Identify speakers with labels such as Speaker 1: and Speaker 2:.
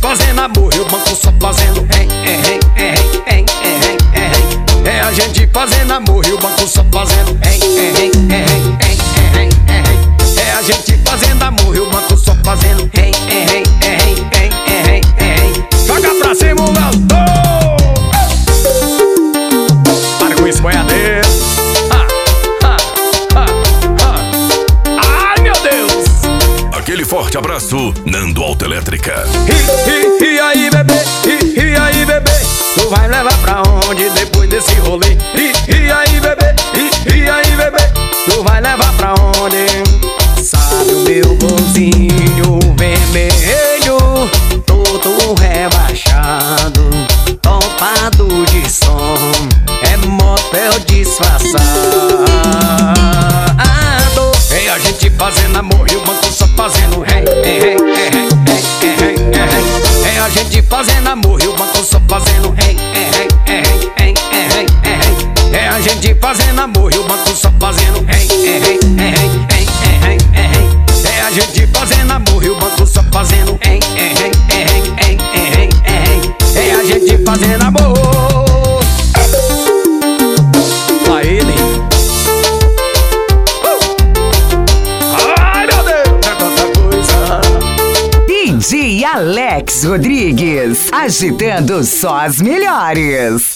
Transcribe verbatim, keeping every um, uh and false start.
Speaker 1: fazendo amor e o banco só fazendo hein, hein, hein, hein, hein, hein, hein. É a gente fazendo amor e o banco só fazendo hein, hein, hein, hein, hein, hein, hein. É a gente fazendo amor e o banco só fazendo hein, hein, hein, hein, hein, hein, hein. Joga pra cima o Galdô. Para com isso, boiadeiro.
Speaker 2: Aquele forte abraço, Nando Autoelétrica.
Speaker 1: E, e, e aí, bebê, e, e aí, bebê, tu vai me levar pra onde depois desse rolê? E, e aí, bebê, e, e aí, bebê, tu vai levar pra onde? Sabe o meu golzinho vermelho, todo rebaixado, topado de som, é motel disfarçado. É a gente fazendo amor e o banco só fazendo hey, hey, hey, hey, hey, hey, hey, hey. É a gente fazendo amor e o banco só fazendo hey, hey, hey, hey, hey, hey, hey. É a gente fazendo amor e o banco só fazendo hey, hey, hey, hey, hey, hey, hey. É a gente fazendo amor e o banco só fazendo hey, hey, hey, hey, hey, hey, hey. É a gente fazendo amor. Lá ele.
Speaker 3: D J Alex Rodrigues, agitando só as melhores.